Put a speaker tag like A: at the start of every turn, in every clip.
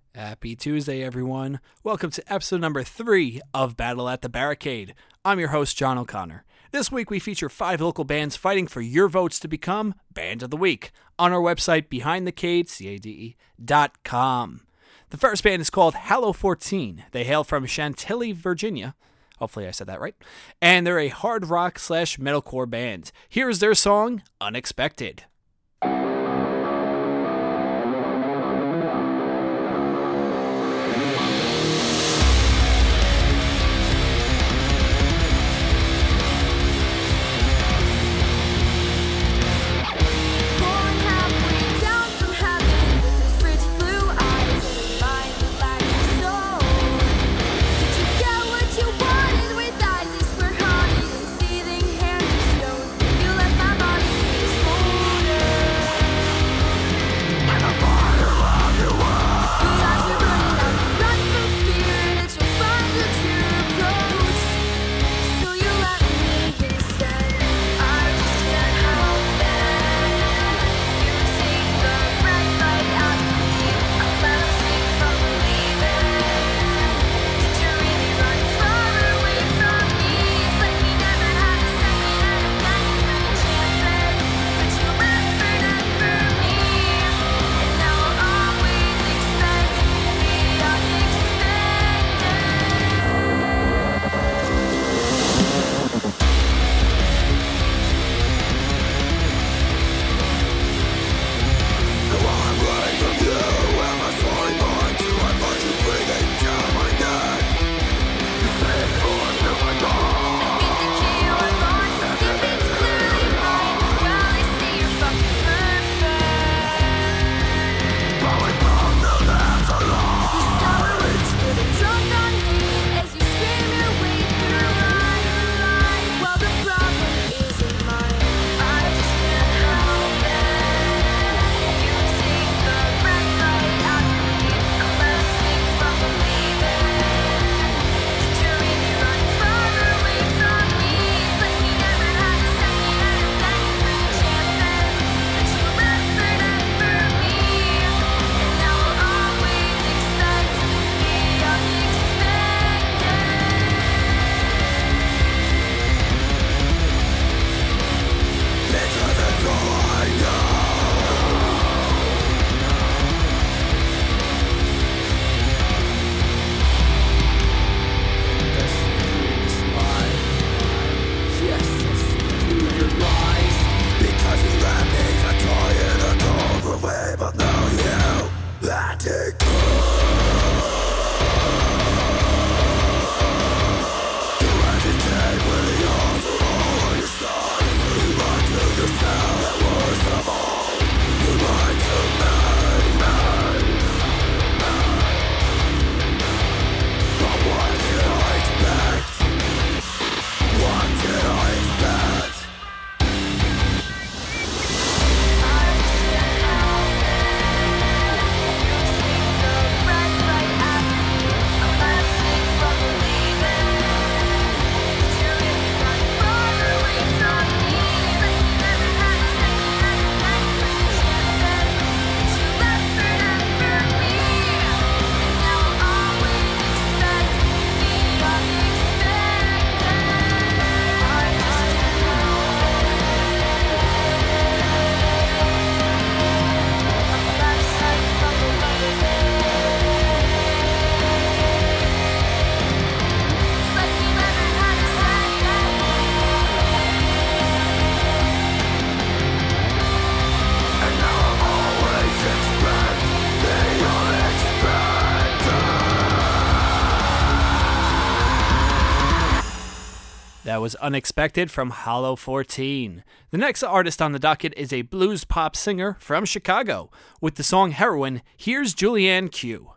A: Happy Tuesday, everyone. Welcome to episode number 3 of Battle at the Barricade. I'm your host, John O'Connor. This week, we feature 5 local bands fighting for your votes to become Band of the Week on our website, BehindTheCade.com. The first band is called Hallow 14. They hail from Chantilly, Virginia. Hopefully I said that right. And they're a hard rock / metalcore band. Here's their song, Unexpected. That was Unexpected from Hallow 14. The next artist on the docket is a blues pop singer from Chicago. With the song Heroin, here's Julianne Q.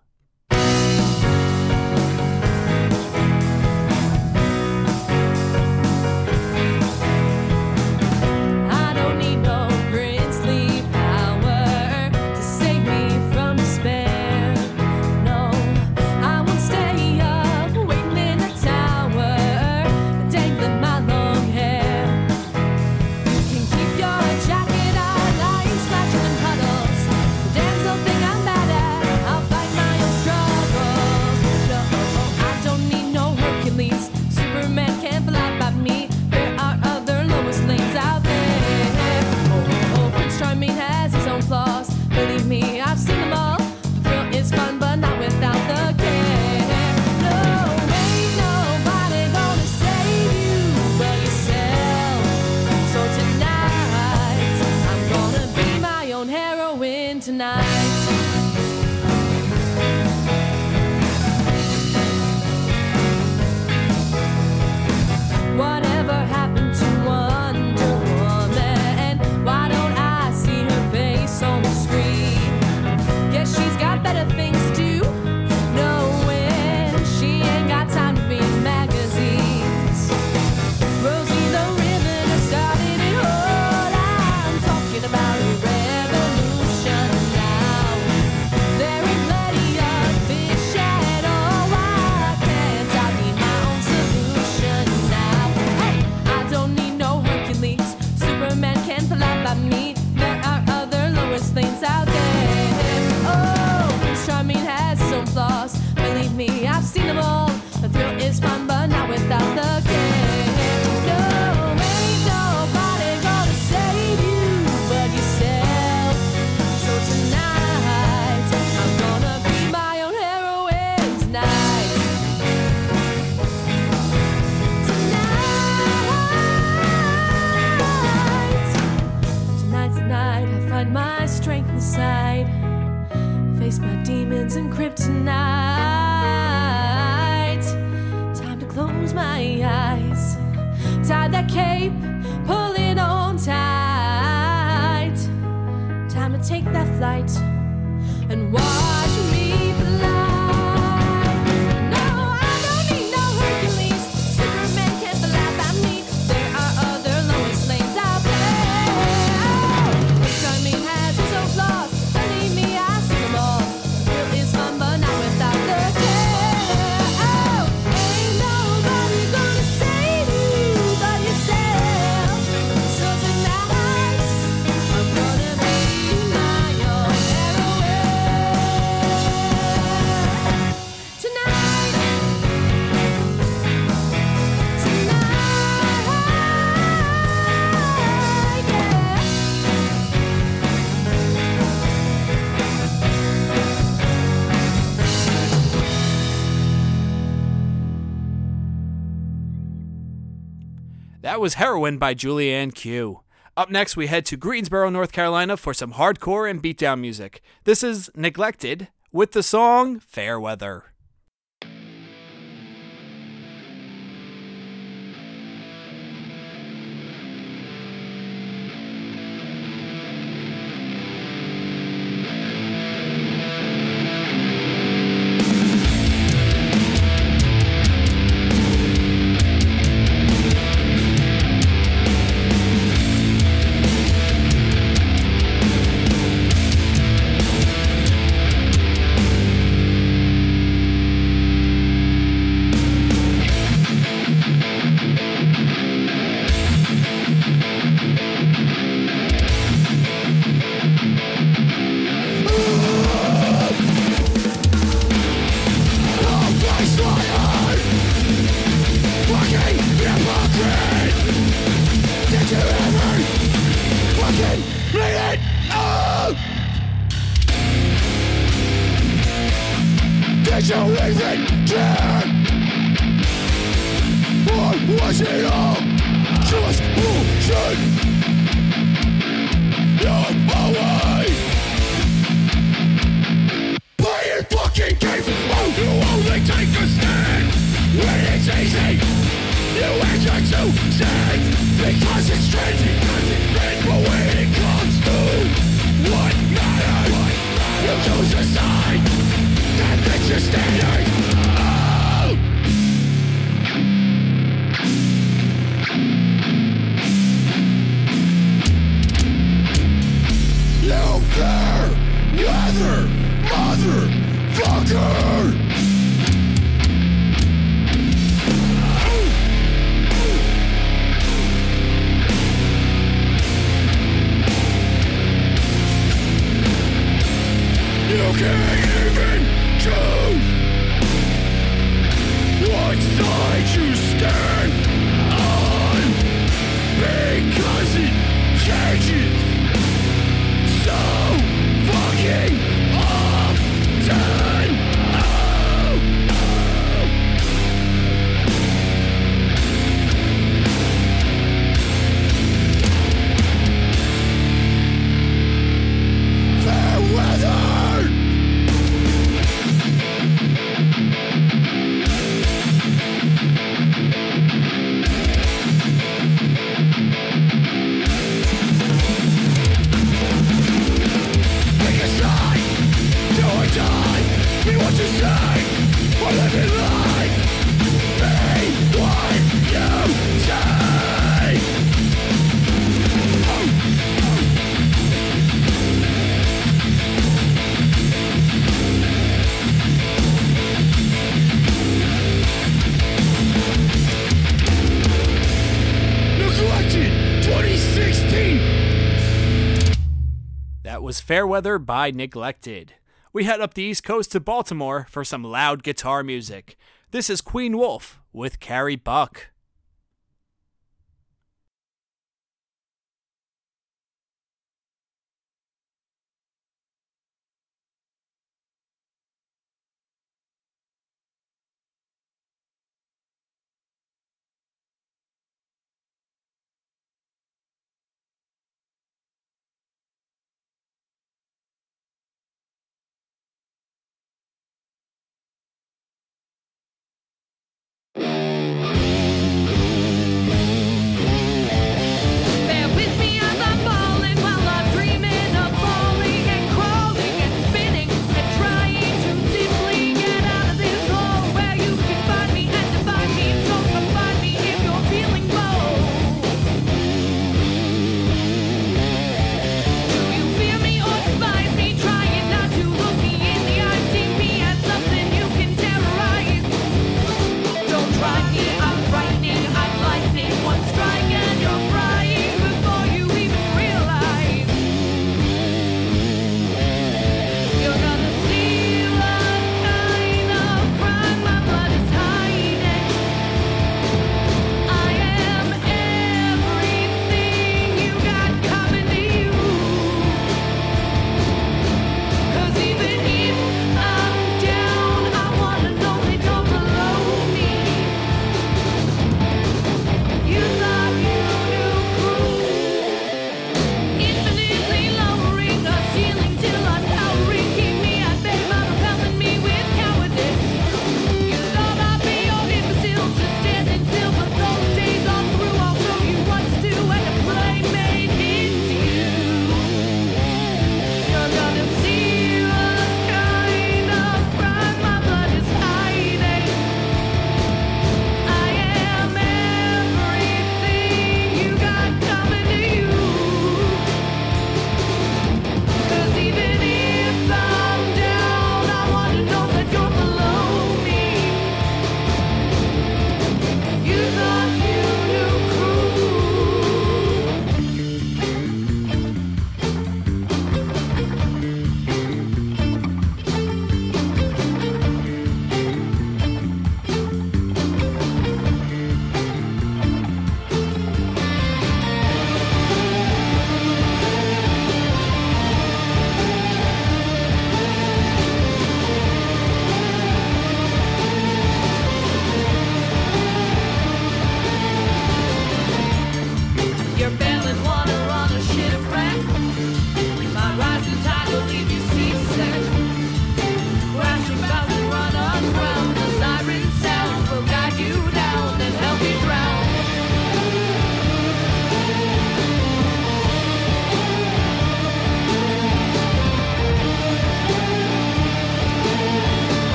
B: Jacket on, lying, splashing in puddles. The damsel think I'm bad at. I'll fight my and kryptonite. Time to close my eyes. Tie that cape, pull it on tight. Time to take that flight and watch me fly. No, I don't need no Hercules. Superman can't fly by me. There are other Lois Lanes out there. Which I mean has its own flaws. Believe me, I see them all. Thrill is fun, but not without the care. Oh, ain't nobody gonna save you but yourself. So tonight, I'm gonna be my own heroine. Tonight, yeah.
A: That was Heroin by Julianne Q. Up next, we head to Greensboro, North Carolina for some hardcore and beatdown music. This is Neglected with the song Fair Weather. Fair Weather by Neglected. We head up the East Coast to Baltimore for some loud guitar music. This is Queen Wolf with Carrie Buck.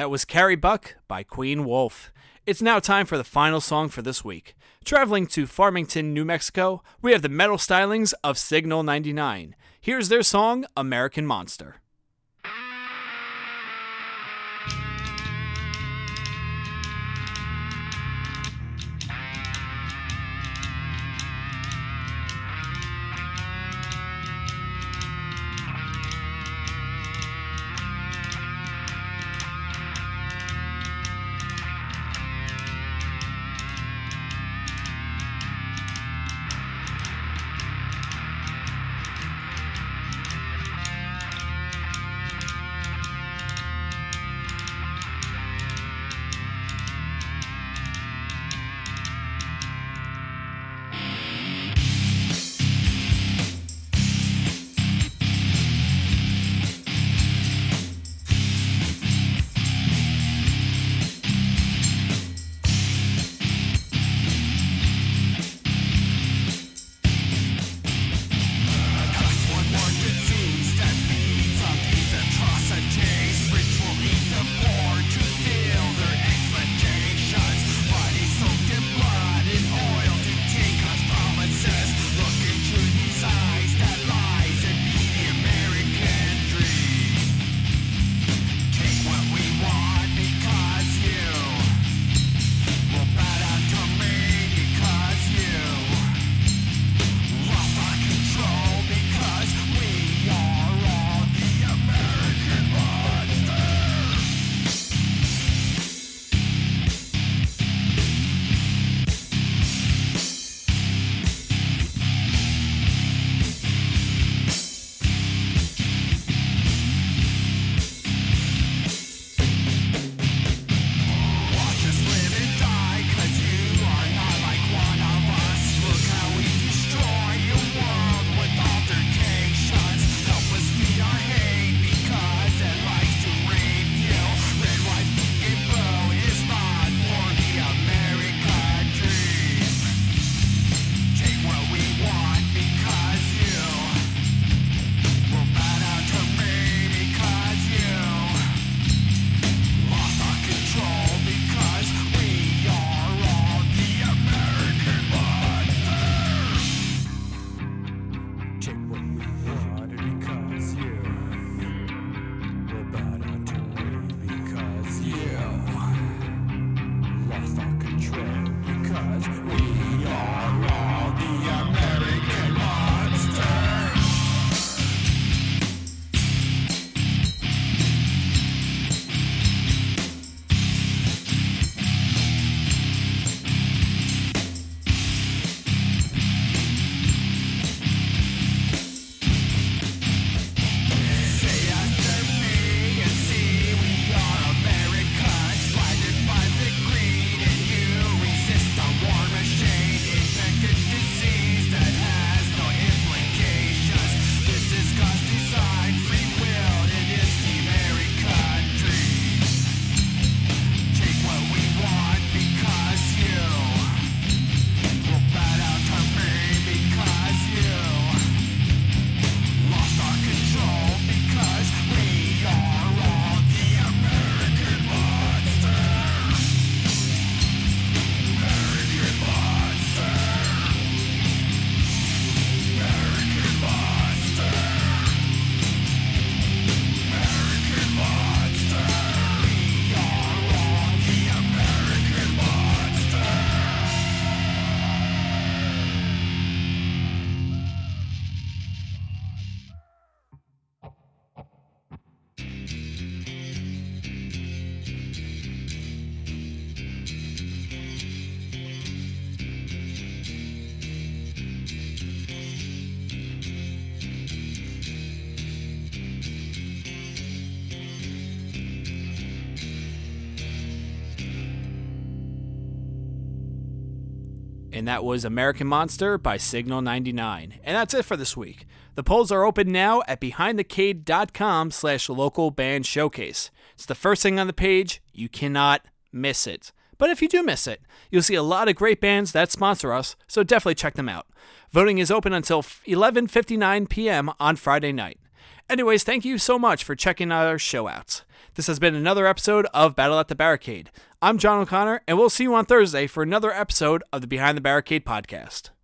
A: that was Carrie Buck by Queen Wolf. It's now time for the final song for this week. Traveling to Farmington, New Mexico, we have the metal stylings of Signal 99. Here's their song, American Monster. And that was American Monster by Signal 99. And that's it for this week. The polls are open now at behindthecade.com/local band showcase. It's the first thing on the page. You cannot miss it. But if you do miss it, you'll see a lot of great bands that sponsor us, so definitely check them out. Voting is open until 11:59 p.m. on Friday night. Anyways, thank you so much for checking our show out. This has been another episode of Battle at the Barricade. I'm John O'Connor, and we'll see you on Thursday for another episode of the Behind the Barricade podcast.